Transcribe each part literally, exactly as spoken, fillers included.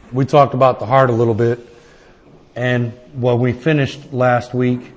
we talked about the heart a little bit, and what we finished last week,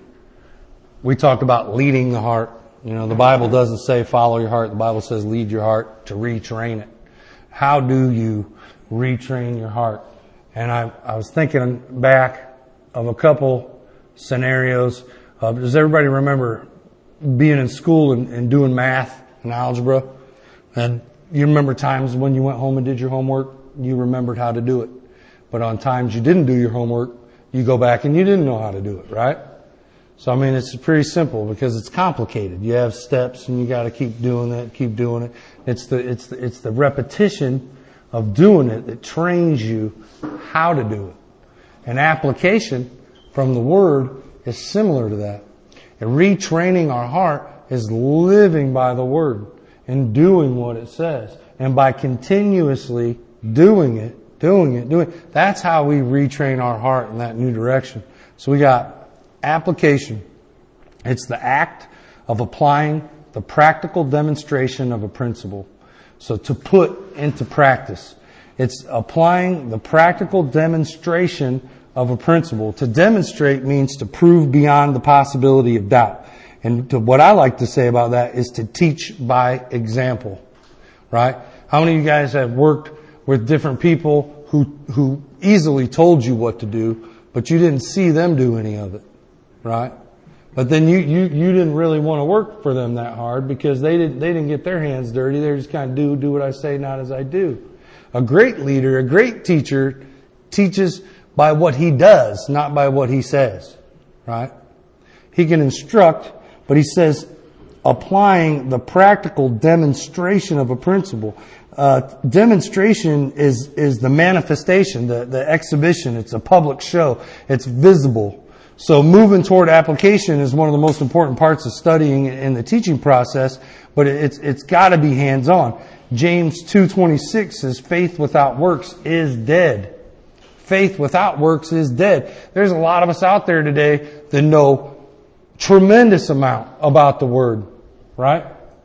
we talked about leading the heart. You know, the Bible doesn't say follow your heart. The Bible says lead your heart, to retrain it. How do you retrain your heart? And I, I was thinking back of a couple scenarios. Uh, does everybody remember being in school and, and doing math and algebra? And you remember times when you went home and did your homework, you remembered how to do it. But on times you didn't do your homework, you go back and you didn't know how to do it, right? So, I mean, it's pretty simple because it's complicated. You have steps and you got to keep doing it, keep doing it. It's the, it's the, it's the repetition of doing it that trains you how to do it. And application from the Word is similar to that. And retraining our heart is living by the Word and doing what it says. And by continuously doing it, doing it, doing it, that's how we retrain our heart in that new direction. So we got application. It's the act of applying the practical demonstration of a principle. So to put into practice. It's applying the practical demonstration of a principle. To demonstrate means to prove beyond the possibility of doubt. And to, what I like to say about that is to teach by example. Right? How many of you guys have worked with different people who, who easily told you what to do, but you didn't see them do any of it? Right? But then you, you, you didn't really want to work for them that hard because they didn't, they didn't get their hands dirty. They just kind of do, do what I say, not as I do. A great leader, a great teacher teaches by what he does, not by what he says. Right? He can instruct, but he says applying the practical demonstration of a principle. Uh, demonstration is, is the manifestation, the, the exhibition. It's a public show. It's visible. So moving toward application is one of the most important parts of studying in the teaching process, but it's, it's gotta be hands-on. James two twenty-six says faith without works is dead. Faith without works is dead. There's a lot of us out there today that know tremendous amount about the Word, right?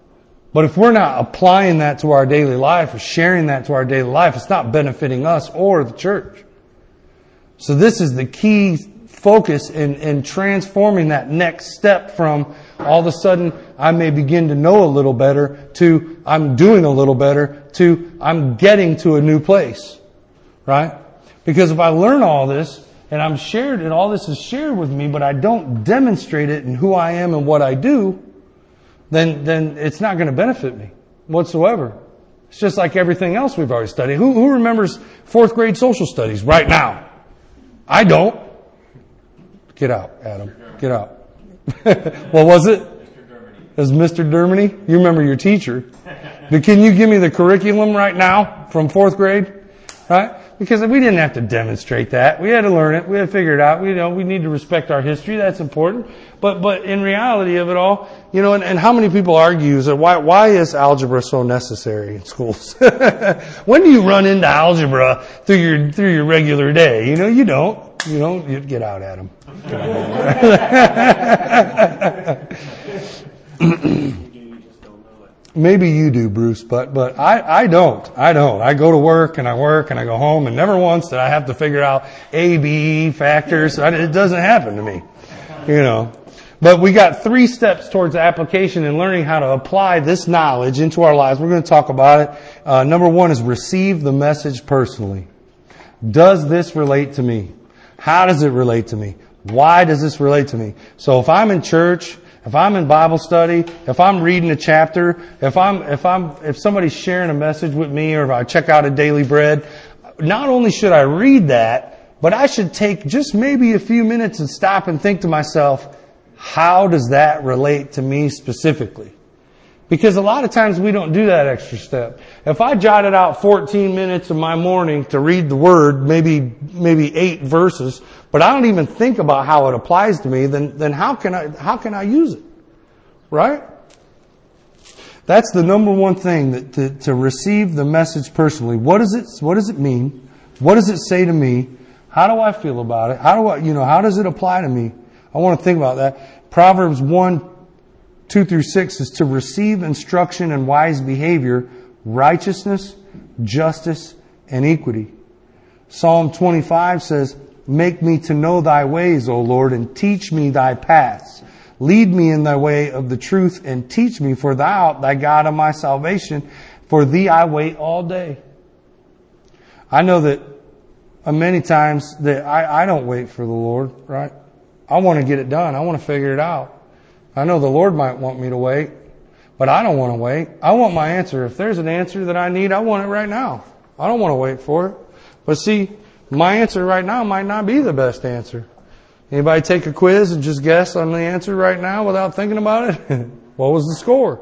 But if we're not applying that to our daily life or sharing that to our daily life, it's not benefiting us or the church. So this is the key focus in, in transforming that next step from all of a sudden I may begin to know a little better to I'm doing a little better to I'm getting to a new place. Right? Because if I learn all this and I'm shared and all this is shared with me, but I don't demonstrate it in who I am and what I do, then, then it's not going to benefit me whatsoever. It's just like everything else we've already studied. Who, who remembers fourth grade social studies right now? I don't. Get out, Adam. Get out. What was it? Mister Dermody. It was Mister Dermody? You remember your teacher. But can you give me the curriculum right now from fourth grade? Right? Because we didn't have to demonstrate that. We had to learn it. We had to figure it out. We, you know, we need to respect our history. That's important. But, but in reality of it all, you know, and, and how many people argue that why, why is algebra so necessary in schools? When do you run into algebra through your, through your regular day? You know, you don't. You don't. You get out, Adam. Get out. Maybe you do, Bruce, but, but I, I don't. I don't. I go to work and I work and I go home and never once did I have to figure out A, B factors. It doesn't happen to me. You know. But we got three steps towards application and learning how to apply this knowledge into our lives. We're going to talk about it. Uh, number one is receive the message personally. Does this relate to me? How does it relate to me? Why does this relate to me? So if I'm in church, if I'm in Bible study, if I'm reading a chapter, if I'm, if I'm, if somebody's sharing a message with me or if I check out a Daily Bread, not only should I read that, but I should take just maybe a few minutes and stop and think to myself, how does that relate to me specifically? Because a lot of times we don't do that extra step. If I jotted out fourteen minutes of my morning to read the Word, maybe, maybe eight verses, but I don't even think about how it applies to me, then, then how can I, how can I use it? Right? That's the number one thing, that to, to receive the message personally. What does it, what does it mean? What does it say to me? How do I feel about it? How do I, you know, how does it apply to me? I want to think about that. Proverbs one, two through six is to receive instruction and wise behavior, righteousness, justice, and equity. Psalm twenty-five says, make me to know thy ways, O Lord, and teach me thy paths. Lead me in thy way of the truth and teach me, for thou art thy God of my salvation. For thee I wait all day. I know that uh, many times that I, I don't wait for the Lord, right? I want to get it done. I want to figure it out. I know the Lord might want me to wait, but I don't want to wait. I want my answer. If there's an answer that I need, I want it right now. I don't want to wait for it. But see, my answer right now might not be the best answer. Anybody take a quiz and just guess on the answer right now without thinking about it? What was the score?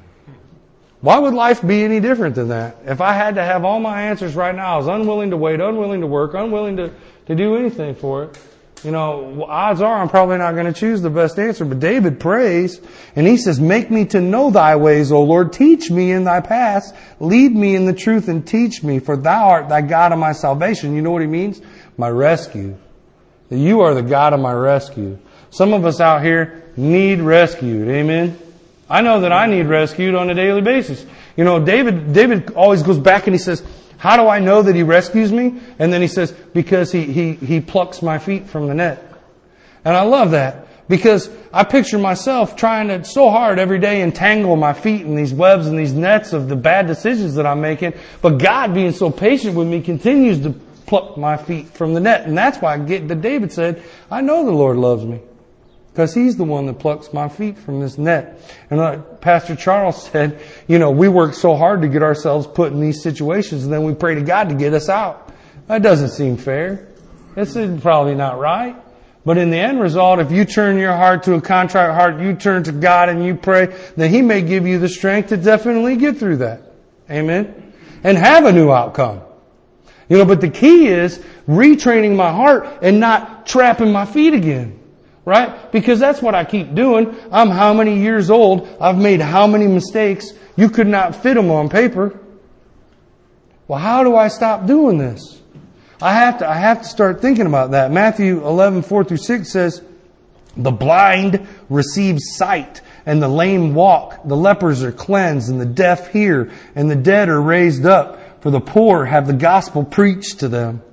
Why would life be any different than that? If I had to have all my answers right now, I was unwilling to wait, unwilling to work, unwilling to, to do anything for it. You know, odds are I'm probably not going to choose the best answer. But David prays, and he says, make me to know thy ways, O Lord. Teach me in thy paths. Lead me in the truth and teach me. For thou art thy God of my salvation. You know what he means? My rescue. You are the God of my rescue. Some of us out here need rescued. Amen? I know that I need rescued on a daily basis. You know, David, David always goes back and he says, how do I know that he rescues me? And then he says, because he, he, he plucks my feet from the net. And I love that because I picture myself trying to so hard every day entangle my feet in these webs and these nets of the bad decisions that I'm making. But God being so patient with me continues to pluck my feet from the net. And that's why I get that David said, I know the Lord loves me. Because He's the one that plucks my feet from this net. And like Pastor Charles said, you know, we work so hard to get ourselves put in these situations and then we pray to God to get us out. That doesn't seem fair. It's probably not right. But in the end result, if you turn your heart to a contrite heart, you turn to God and you pray, then He may give you the strength to definitely get through that. Amen? And have a new outcome. You know, but the key is retraining my heart and not trapping my feet again. Right? Because that's what I keep doing. I'm how many years old? I've made how many mistakes? You could not fit them on paper. Well, how do I stop doing this? I have to, I have to start thinking about that. Matthew eleven, four through six says, the blind receive sight and the lame walk. The lepers are cleansed and the deaf hear and the dead are raised up. For the poor have the gospel preached to them.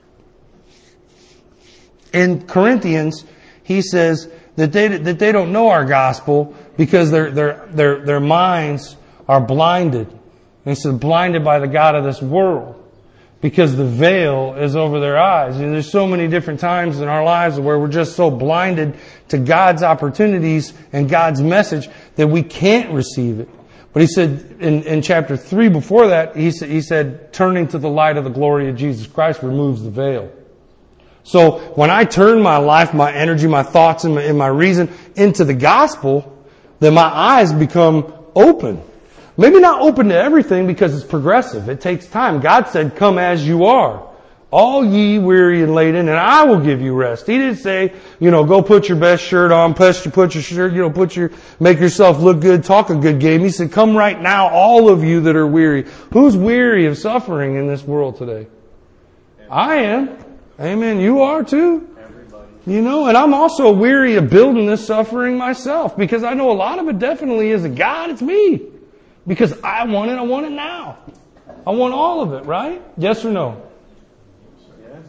In Corinthians, he says that they that they don't know our gospel because their their their their minds are blinded. And he said, blinded by the God of this world, because the veil is over their eyes. And there's so many different times in our lives where we're just so blinded to God's opportunities and God's message that we can't receive it. But he said in, in chapter three before that, he said, he said, turning to the light of the glory of Jesus Christ removes the veil. So when I turn my life, my energy, my thoughts, and my, and my reason into the gospel, then my eyes become open. Maybe not open to everything because it's progressive. It takes time. God said, come as you are. All ye weary and laden, and I will give you rest. He didn't say, you know, go put your best shirt on, put your, put your shirt, you know, put your, make yourself look good, talk a good game. He said, come right now, all of you that are weary. Who's weary of suffering in this world today? I am. Amen. You are too. Everybody. You know, and I'm also weary of building this suffering myself because I know a lot of it definitely isn't God, it's me. Because I want it, I want it now. I want all of it, right? Yes or no? Yes.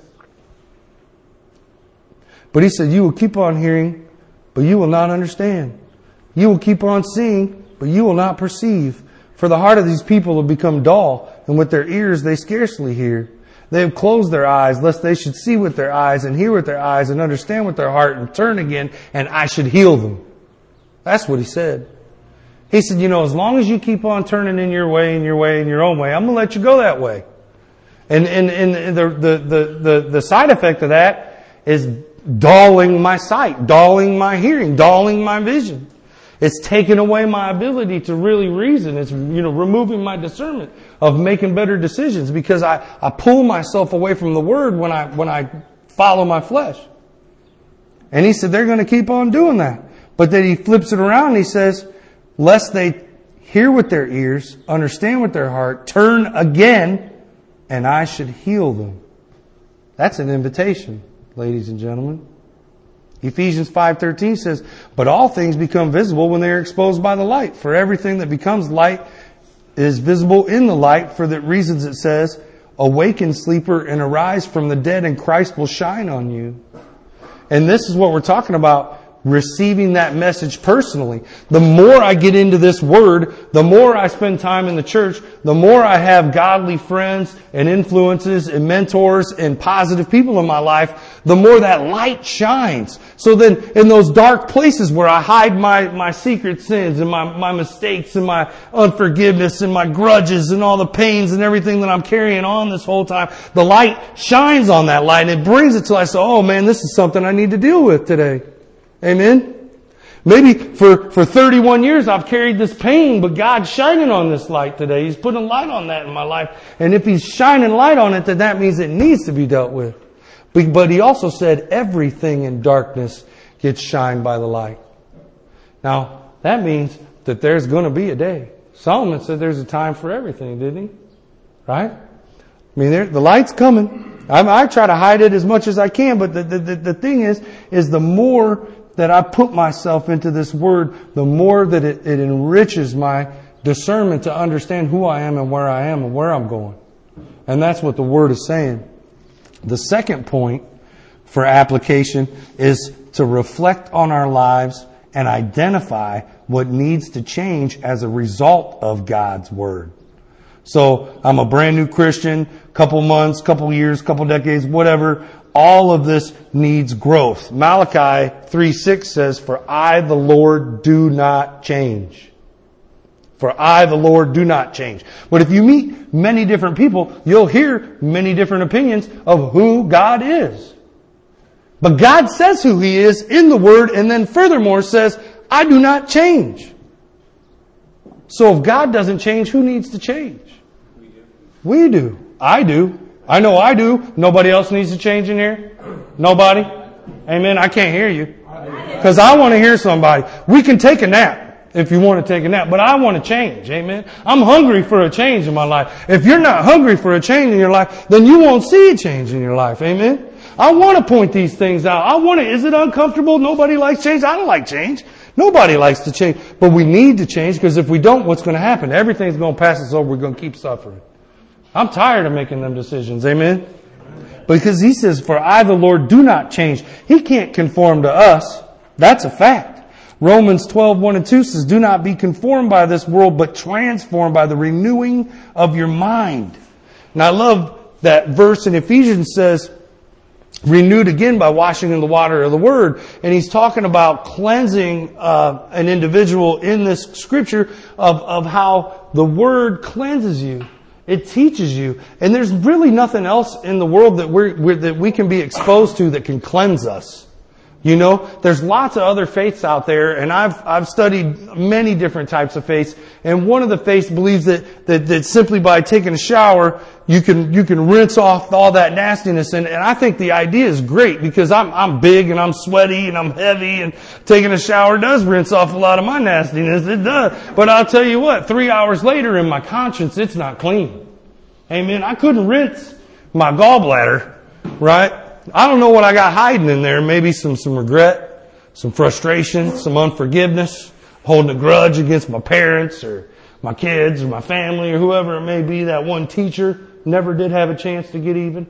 But he said, you will keep on hearing, but you will not understand. You will keep on seeing, but you will not perceive. For the heart of these people will become dull, and with their ears they scarcely hear. They have closed their eyes, lest they should see with their eyes and hear with their eyes and understand with their heart and turn again, and I should heal them. That's what he said. He said, you know, as long as you keep on turning in your way, in your way, in your own way, I'm going to let you go that way. And, and, and the, the, the, the, the side effect of that is dulling my sight, dulling my hearing, dulling my vision. It's taking away my ability to really reason. It's, you know, removing my discernment of making better decisions because I, I pull myself away from the Word when I, when I follow my flesh. And he said they're going to keep on doing that. But then he flips it around and he says, lest they hear with their ears, understand with their heart, turn again, and I should heal them. That's an invitation, ladies and gentlemen. Ephesians five thirteen says, but all things become visible when they are exposed by the light. For everything that becomes light is visible in the light. For the reasons it says, Awaken, sleeper, and arise from the dead, and Christ will shine on you. And this is what we're talking about, receiving that message personally. The more I get into this word, the more I spend time in the church, the more I have godly friends and influences and mentors and positive people in my life, the more that light shines. So then in those dark places where I hide my, my secret sins and my, my mistakes and my unforgiveness and my grudges and all the pains and everything that I'm carrying on this whole time, the light shines on that light and it brings it till I say, oh man, this is something I need to deal with today. Amen? Maybe for, for thirty-one years I've carried this pain, but God's shining on this light today. He's putting light on that in my life. And if He's shining light on it, then that means it needs to be dealt with. But, but He also said everything in darkness gets shined by the light. Now, that means that there's going to be a day. Solomon said there's a time for everything, didn't he? Right? I mean, there, the light's coming. I, I try to hide it as much as I can, but the, the, the thing is, is the more that I put myself into this word, the more that it, it enriches my discernment to understand who I am and where I am and where I'm going. And that's what the word is saying. The second point for application is to reflect on our lives and identify what needs to change as a result of God's word. So I'm a brand new Christian, couple months, couple years, couple decades, whatever. All of this needs growth. Malachi three six says, for I, the Lord, do not change. For I, the Lord, do not change. But if you meet many different people, you'll hear many different opinions of who God is. But God says who He is in the Word, and then furthermore says, I do not change. So if God doesn't change, who needs to change? We do. We do. I do. I know I do. Nobody else needs to change in here? Nobody? Amen. I can't hear you. Because I want to hear somebody. We can take a nap if you want to take a nap, but I want to change. Amen. I'm hungry for a change in my life. If you're not hungry for a change in your life, then you won't see a change in your life. Amen. I want to point these things out. I want to, is it uncomfortable? Nobody likes change. I don't like change. Nobody likes to change. But we need to change, because if we don't, what's going to happen? Everything's going to pass us over. We're going to keep suffering. I'm tired of making them decisions. Amen? Because He says, for I, the Lord, do not change. He can't conform to us. That's a fact. Romans twelve, one and two says, do not be conformed by this world, but transformed by the renewing of your mind. And I love that verse in Ephesians says, renewed again by washing in the water of the Word. And he's talking about cleansing uh, an individual in this scripture of, of how the Word cleanses you. It teaches you. And there's really nothing else in the world that we're, we're that we can be exposed to that can cleanse us. You know, there's lots of other faiths out there, and I've I've studied many different types of faiths. And one of the faiths believes that that, that simply by taking a shower, you can you can rinse off all that nastiness. And, and I think the idea is great, because I'm I'm big and I'm sweaty and I'm heavy, and taking a shower does rinse off a lot of my nastiness. It does. But I'll tell you what, three hours later in my conscience, it's not clean. Amen. I couldn't rinse my gallbladder, right? I don't know what I got hiding in there. Maybe some, some regret, some frustration, some unforgiveness, holding a grudge against my parents or my kids or my family or whoever it may be. That one teacher never did have a chance to get even.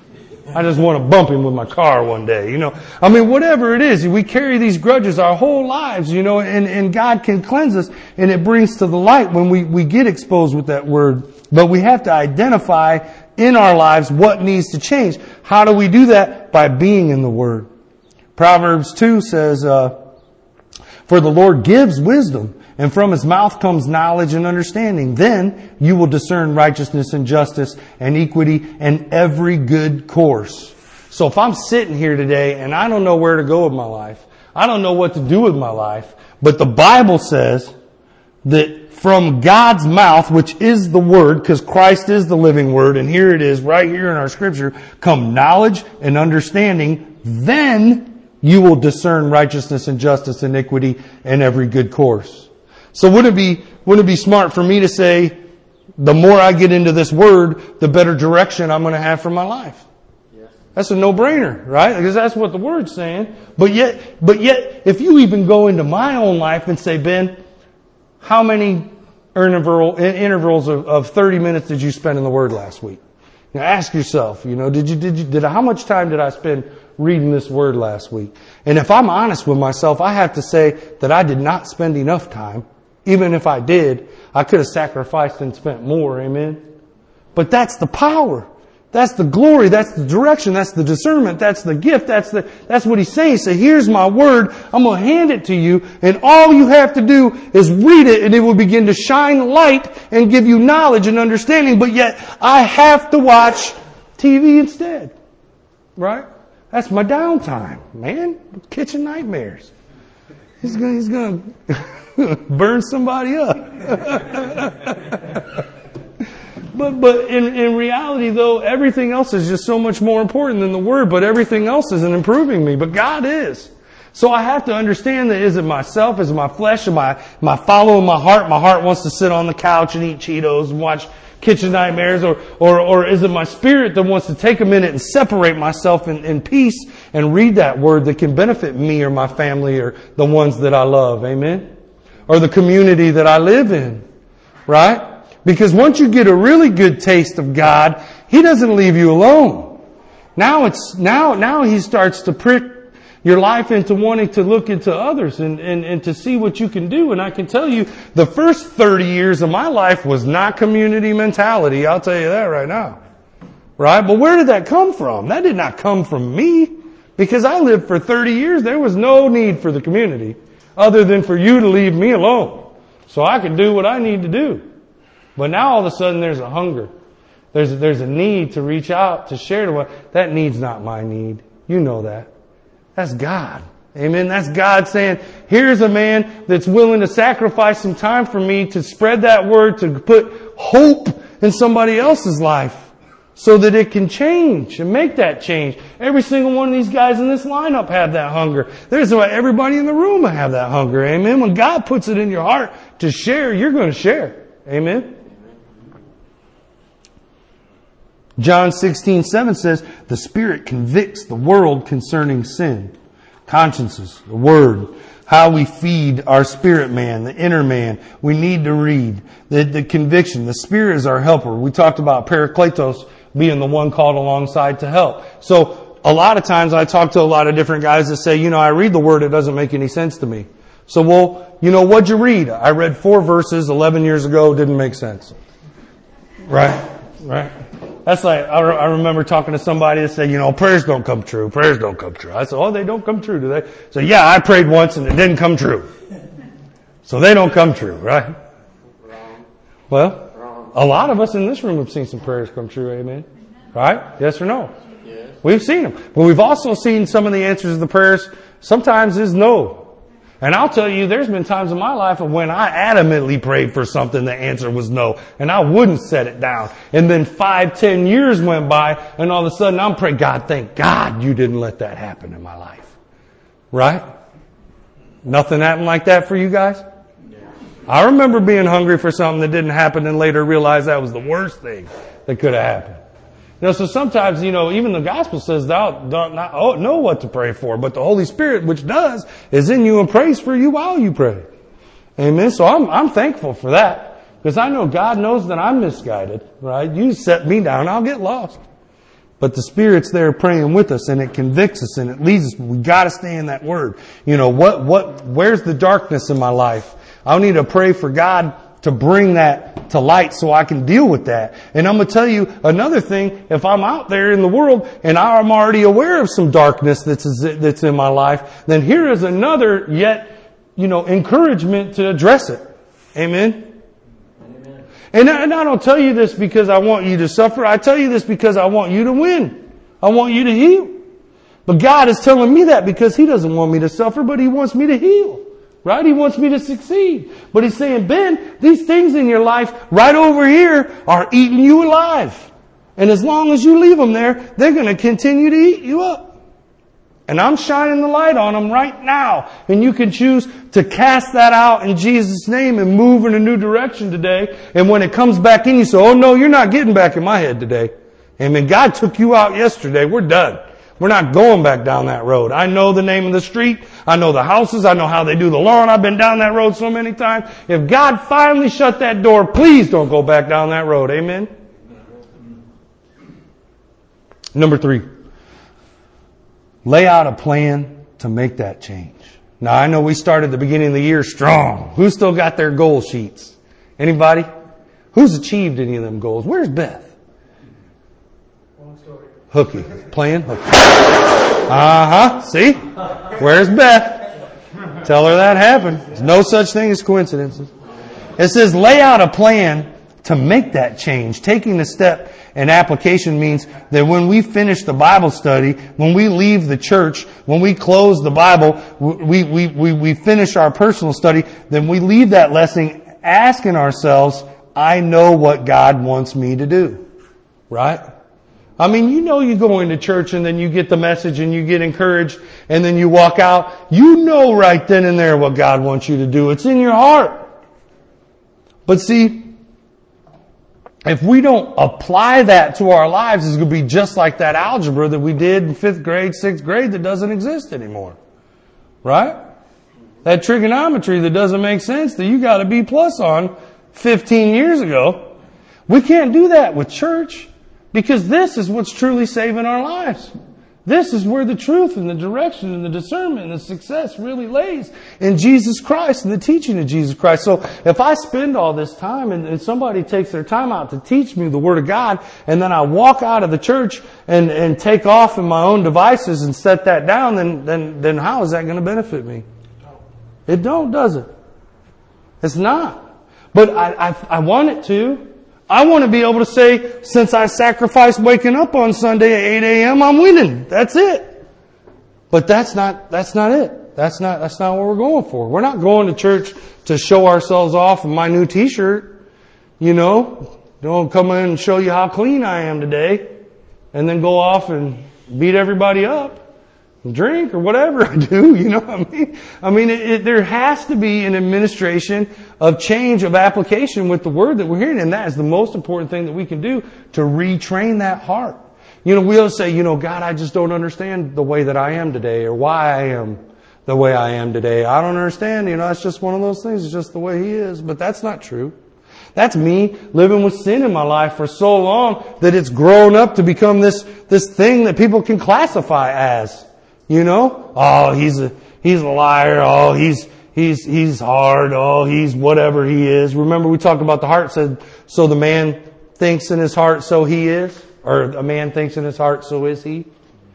I just want to bump him with my car one day, you know. I mean, whatever it is, we carry these grudges our whole lives, you know, and, and God can cleanse us, and it brings to the light when we, we get exposed with that word. But we have to identify in our lives what needs to change. How do we do that? By being in the Word. Proverbs two says, uh, for the Lord gives wisdom, and from His mouth comes knowledge and understanding. Then you will discern righteousness and justice and equity and every good course. So if I'm sitting here today and I don't know where to go with my life, I don't know what to do with my life, but the Bible says that from God's mouth, which is the Word, because Christ is the living Word, and here it is right here in our scripture, come knowledge and understanding, then you will discern righteousness and justice, iniquity, and every good course. So wouldn't it be, wouldn't it be smart for me to say, the more I get into this Word, the better direction I'm going to have for my life? Yes. That's a no-brainer, right? Because that's what the Word's saying. But yet, but yet, if you even go into my own life and say, Ben, how many interval, intervals of, of thirty minutes did you spend in the Word last week? Now ask yourself, you know, did you, did you, did I, how much time did I spend reading this word last week? And if I'm honest with myself, I have to say that I did not spend enough time. Even if I did, I could have sacrificed and spent more. Amen. But that's the power. That's the glory. That's the direction. That's the discernment. That's the gift. That's the, that's what he's saying. So here's my word. I'm going to hand it to you. And all you have to do is read it and it will begin to shine light and give you knowledge and understanding. But yet I have to watch T V instead. Right? That's my downtime, man. Kitchen nightmares. He's going, he's going to burn somebody up. But but in, in reality, though, everything else is just so much more important than the Word. But everything else isn't improving me. But God is. So I have to understand that is it myself? Is it my flesh? Am I, am I following my heart? My heart wants to sit on the couch and eat Cheetos and watch Kitchen Nightmares. Or or, or is it my spirit that wants to take a minute and separate myself in, in peace and read that Word that can benefit me or my family or the ones that I love? Amen? Or the community that I live in. Right? Because once you get a really good taste of God, He doesn't leave you alone. Now it's, now, now He starts to prick your life into wanting to look into others and, and, and to see what you can do. And I can tell you, the first thirty years of my life was not community mentality. I'll tell you that right now. Right? But where did that come from? That did not come from me. Because I lived for thirty years, there was no need for the community other than for you to leave me alone. So I could do what I need to do. But now all of a sudden there's a hunger. There's, there's a need to reach out, to share to what, that need's not my need. You know that. That's God. Amen. That's God saying, here's a man that's willing to sacrifice some time for me to spread that word, to put hope in somebody else's life so that it can change and make that change. Every single one of these guys in this lineup have that hunger. There's why everybody in the room will have that hunger. Amen. When God puts it in your heart to share, you're going to share. Amen. John sixteen seven says, the Spirit convicts the world concerning sin. Consciences, the Word, how we feed our spirit man, the inner man. We need to read. The, the conviction. The Spirit is our helper. We talked about Parakletos being the one called alongside to help. So a lot of times I talk to a lot of different guys that say, you know, I read the Word, it doesn't make any sense to me. So, well, you know, what'd you read? I read four verses eleven years ago, didn't make sense. Right? Right? That's like, I, re- I remember talking to somebody that said, you know, prayers don't come true. Prayers don't come true. I said, oh, they don't come true, do they? So yeah, I prayed once and it didn't come true. So they don't come true, right? Wrong. Well, Wrong. a lot of us in this room have seen some prayers come true, amen? Right? Yes or no? Yes. We've seen them. But we've also seen some of the answers to the prayers sometimes is no. And I'll tell you, there's been times in my life when I adamantly prayed for something, the answer was no. And I wouldn't set it down. And then five, ten years went by, and all of a sudden I'm praying, God, thank God you didn't let that happen in my life. Right? Nothing happened like that for you guys? I remember being hungry for something that didn't happen and later realized that was the worst thing that could have happened. You know, so sometimes, you know, even the gospel says thou don't not know what to pray for, but the Holy Spirit, which does, is in you and prays for you while you pray. Amen. So I'm, I'm thankful for that because I know God knows that I'm misguided, right? You set me down, I'll get lost. But the Spirit's there praying with us and it convicts us and it leads us. We gotta stay in that Word. You know, what, what, where's the darkness in my life? I need to pray for God to bring that to light so I can deal with that. And I'm going to tell you another thing. If I'm out there in the world and I'm already aware of some darkness that's, that's in my life, then here is another yet, you know, encouragement to address it. Amen? Amen. And I, and I don't tell you this because I want you to suffer. I tell you this because I want you to win. I want you to heal. But God is telling me that because He doesn't want me to suffer, but He wants me to heal. Right? He wants me to succeed. But He's saying, Ben, these things in your life right over here are eating you alive. And as long as you leave them there, they're going to continue to eat you up. And I'm shining the light on them right now. And you can choose to cast that out in Jesus' name and move in a new direction today. And when it comes back in, you say, oh no, you're not getting back in my head today. Amen. God took you out yesterday. We're done. We're not going back down that road. I know the name of the street. I know the houses. I know how they do the lawn. I've been down that road so many times. If God finally shut that door, please don't go back down that road. Amen? Number three, lay out a plan to make that change. Now, I know we started the beginning of the year strong. Who's still got their goal sheets? Anybody? Who's achieved any of them goals? Where's Beth? Long story. Hooky. Playing hooky. Uh-huh. See? Where's Beth? Tell her that happened. There's no such thing as coincidences. It says lay out a plan to make that change. Taking the step and application means that when we finish the Bible study, when we leave the church, when we close the Bible, we, we, we, we finish our personal study, then we leave that lesson asking ourselves, I know what God wants me to do. Right? I mean, you know you go into church and then you get the message and you get encouraged and then you walk out. You know right then and there what God wants you to do. It's in your heart. But see, if we don't apply that to our lives, it's going to be just like that algebra that we did in fifth grade, sixth grade that doesn't exist anymore. Right? That trigonometry that doesn't make sense that you got a B plus on fifteen years ago. We can't do that with church because this is what's truly saving our lives. This is where the truth and the direction and the discernment and the success really lays in Jesus Christ and the teaching of Jesus Christ. So if I spend all this time and, and somebody takes their time out to teach me the Word of God and then I walk out of the church and, and take off in my own devices and set that down, then, then, then how is that going to benefit me? It don't, does it? It's not. But I, I, I want it to. I want to be able to say, since I sacrificed waking up on Sunday at eight a.m., I'm winning. That's it. But that's not, that's not it. That's not, that's not what we're going for. We're not going to church to show ourselves off in my new t-shirt. You know, don't come in and show you how clean I am today and then go off and beat everybody up. Drink or whatever I do, you know what I mean? I mean, it, it, there has to be an administration of change of application with the Word that we're hearing, and that is the most important thing that we can do to retrain that heart. You know, we'll say, you know, God, I just don't understand the way that I am today or why I am the way I am today. I don't understand, you know, it's just one of those things. It's just the way He is. But that's not true. That's me living with sin in my life for so long that it's grown up to become this, this thing that people can classify as. You know, oh, he's a, he's a liar. Oh, he's, he's, he's hard. Oh, he's whatever he is. Remember we talked about the heart said, so the man thinks in his heart, so he is. Or a man thinks in his heart, so is he.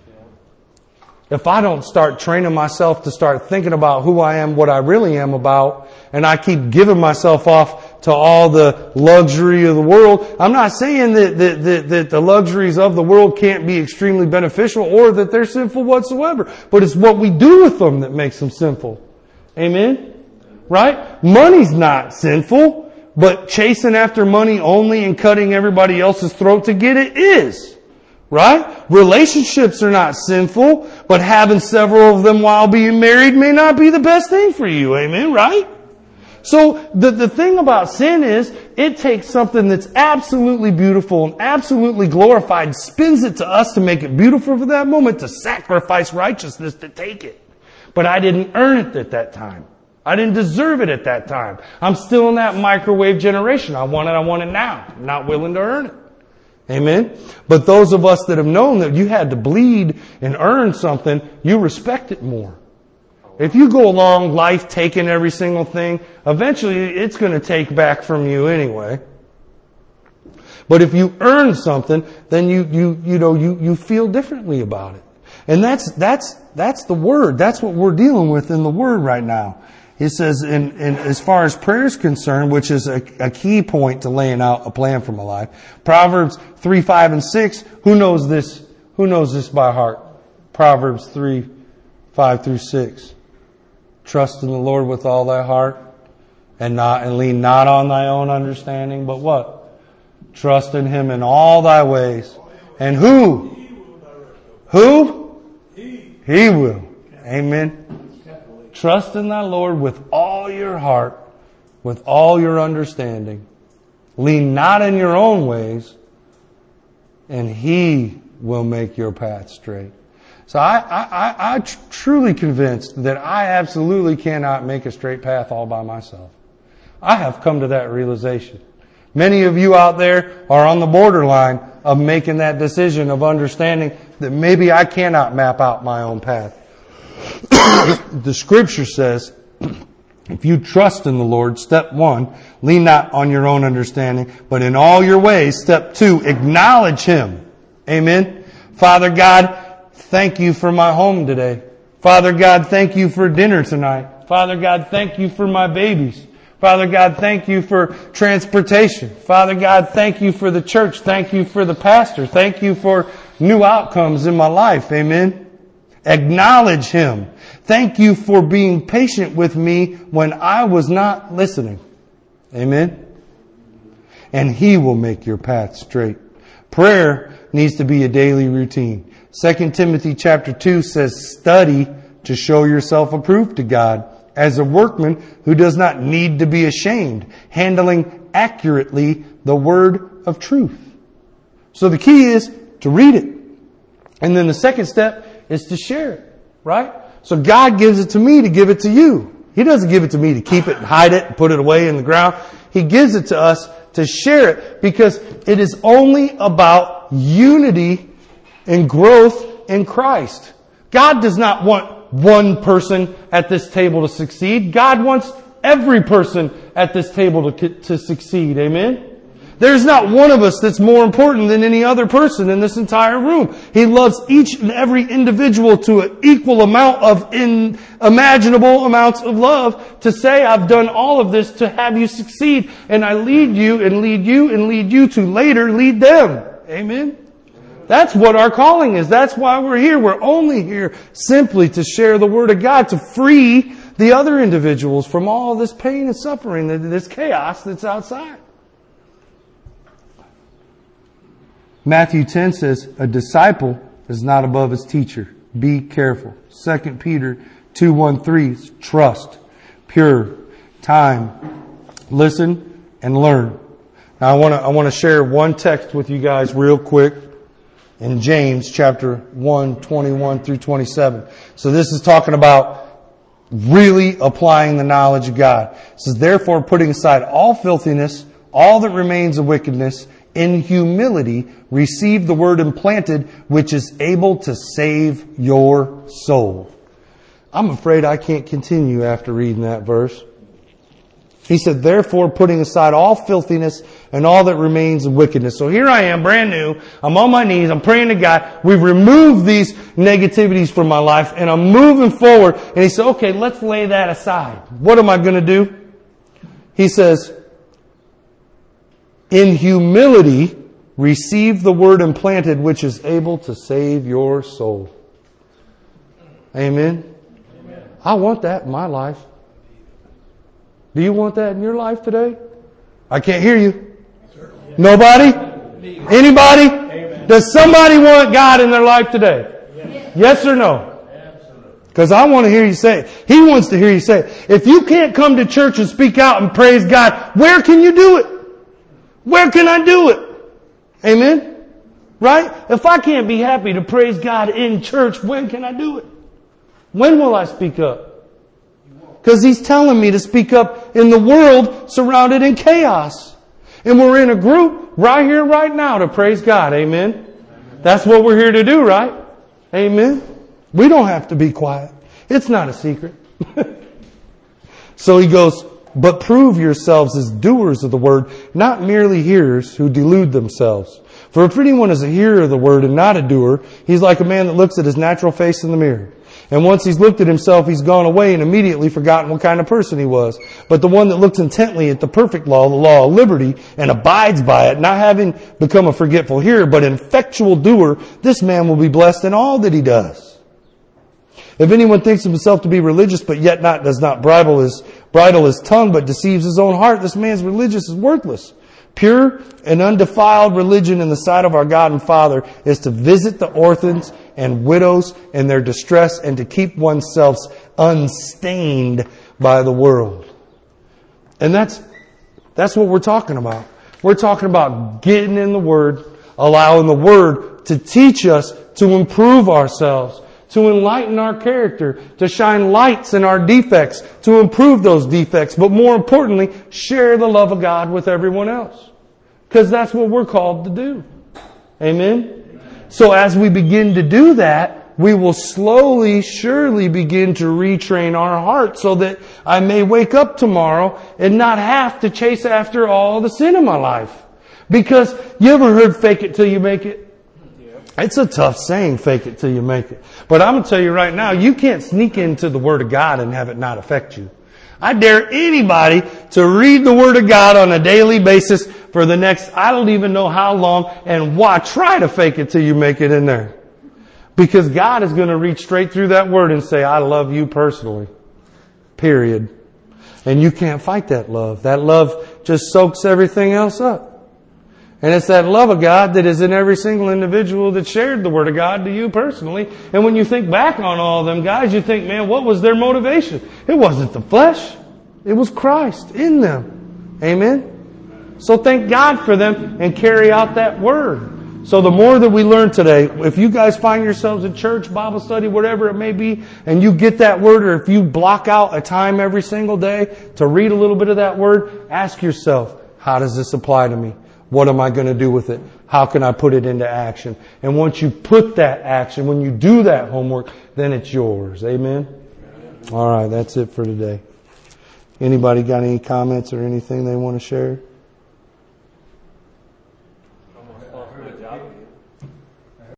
If I don't start training myself to start thinking about who I am, what I really am about, and I keep giving myself off to all the luxury of the world, I'm not saying that, that, that, that the luxuries of the world can't be extremely beneficial or that they're sinful whatsoever. But it's what we do with them that makes them sinful. Amen? Right? Money's not sinful, but chasing after money only and cutting everybody else's throat to get it is. Right? Relationships are not sinful, but having several of them while being married may not be the best thing for you. Amen? Right? So the, the thing about sin is it takes something that's absolutely beautiful and absolutely glorified, spins it to us to make it beautiful for that moment, to sacrifice righteousness to take it. But I didn't earn it at that time. I didn't deserve it at that time. I'm still in that microwave generation. I want it, I want it now. I'm not willing to earn it. Amen? But those of us that have known that you had to bleed and earn something, you respect it more. If you go along life taking every single thing, eventually it's going to take back from you anyway. But if you earn something, then you, you, you know, you, you feel differently about it. And that's, that's, that's the Word. That's what we're dealing with in the Word right now. It says, in, in, as far as prayer is concerned, which is a, a key point to laying out a plan for my life, Proverbs three, five, and six, who knows this? Who knows this by heart? Proverbs three, five through six. Trust in the Lord with all thy heart, and not, and lean not on thy own understanding, but what? Trust in Him in all thy ways. And who? Who? He will. Amen. Trust in thy Lord with all your heart, with all your understanding. Lean not in your own ways, and He will make your path straight. So I, I, I tr- truly convinced that I absolutely cannot make a straight path all by myself. I have come to that realization. Many of you out there are on the borderline of making that decision of understanding that maybe I cannot map out my own path. The scripture says, if you trust in the Lord, step one, lean not on your own understanding, but in all your ways, step two, acknowledge Him. Amen. Father God, thank you for my home today. Father God, thank you for dinner tonight. Father God, thank you for my babies. Father God, thank you for transportation. Father God, thank you for the church. Thank you for the pastor. Thank you for new outcomes in my life. Amen. Acknowledge Him. Thank you for being patient with me when I was not listening. Amen. And He will make your path straight. Prayer needs to be a daily routine. Second Timothy chapter two says, study to show yourself approved to God as a workman who does not need to be ashamed, handling accurately the word of truth. So the key is to read it. And then the second step is to share it, right? So God gives it to me to give it to you. He doesn't give it to me to keep it and hide it and put it away in the ground. He gives it to us to share it because it is only about unity and growth in Christ. God does not want one person at this table to succeed. God wants every person at this table to, to succeed. Amen? There's not one of us that's more important than any other person in this entire room. He loves each and every individual to an equal amount of unimaginable amounts of love to say, I've done all of this to have you succeed. And I lead you and lead you and lead you to later lead them. Amen? That's what our calling is. That's why we're here. We're only here simply to share the Word of God, to free the other individuals from all this pain and suffering, this chaos that's outside. Matthew ten says, a disciple is not above his teacher. Be careful. Second Peter two one three is trust, pure, time, listen, and learn. Now I want to I want to share one text with you guys real quick in James chapter one, twenty-one through twenty-seven. So this is talking about really applying the knowledge of God. It says, therefore, putting aside all filthiness, all that remains of wickedness, in humility, receive the word implanted, which is able to save your soul. I'm afraid I can't continue after reading that verse. He said, therefore, putting aside all filthiness and all that remains of wickedness. So here I am, brand new. I'm on my knees. I'm praying to God. We've removed these negativities from my life, and I'm moving forward. And he said, okay, let's lay that aside. What am I going to do? He says, in humility, receive the word implanted, which is able to save your soul. Amen? Amen. I want that in my life. Do you want that in your life today? I can't hear you. Nobody? Anybody? Amen. Does somebody want God in their life today? Yes, yes or no? Because I want to hear you say it. He wants to hear you say it. If you can't come to church and speak out and praise God, where can you do it? Where can I do it? Amen? Right? If I can't be happy to praise God in church, when can I do it? When will I speak up? Because He's telling me to speak up in the world surrounded in chaos. And we're in a group right here, right now to praise God. Amen? That's what we're here to do, right? Amen? We don't have to be quiet. It's not a secret. So he goes, but prove yourselves as doers of the word, not merely hearers who delude themselves. For if anyone is a hearer of the word and not a doer, he's like a man that looks at his natural face in the mirror. And once he's looked at himself, he's gone away and immediately forgotten what kind of person he was. But the one that looks intently at the perfect law, the law of liberty, and abides by it, not having become a forgetful hearer, but an effectual doer, this man will be blessed in all that he does. If anyone thinks of himself to be religious, but yet not does not bridle his, bridle his tongue, but deceives his own heart, this man's religious is worthless. Pure and undefiled religion in the sight of our God and Father is to visit the orphans and widows in their distress and to keep oneself unstained by the world. And that's, that's what we're talking about. We're talking about getting in the Word, allowing the Word to teach us to improve ourselves, to enlighten our character, to shine lights in our defects, to improve those defects, but more importantly, share the love of God with everyone else. Because that's what we're called to do. Amen? So as we begin to do that, we will slowly, surely begin to retrain our heart so that I may wake up tomorrow and not have to chase after all the sin in my life. Because you ever heard fake it till you make it? It's a tough saying, fake it till you make it. But I'm going to tell you right now, you can't sneak into the Word of God and have it not affect you. I dare anybody to read the Word of God on a daily basis for the next, I don't even know how long, and why, try to fake it till you make it in there. Because God is going to reach straight through that Word and say, I love you personally. Period. And you can't fight that love. That love just soaks everything else up. And it's that love of God that is in every single individual that shared the Word of God to you personally. And when you think back on all of them guys, you think, man, what was their motivation? It wasn't the flesh. It was Christ in them. Amen? So thank God for them and carry out that Word. So the more that we learn today, if you guys find yourselves in church, Bible study, whatever it may be, and you get that Word, or if you block out a time every single day to read a little bit of that Word, ask yourself, how does this apply to me? What am I going to do with it? How can I put it into action? And once you put that action, when you do that homework, then it's yours. Amen? All right, that's it for today. Anybody got any comments or anything they want to share?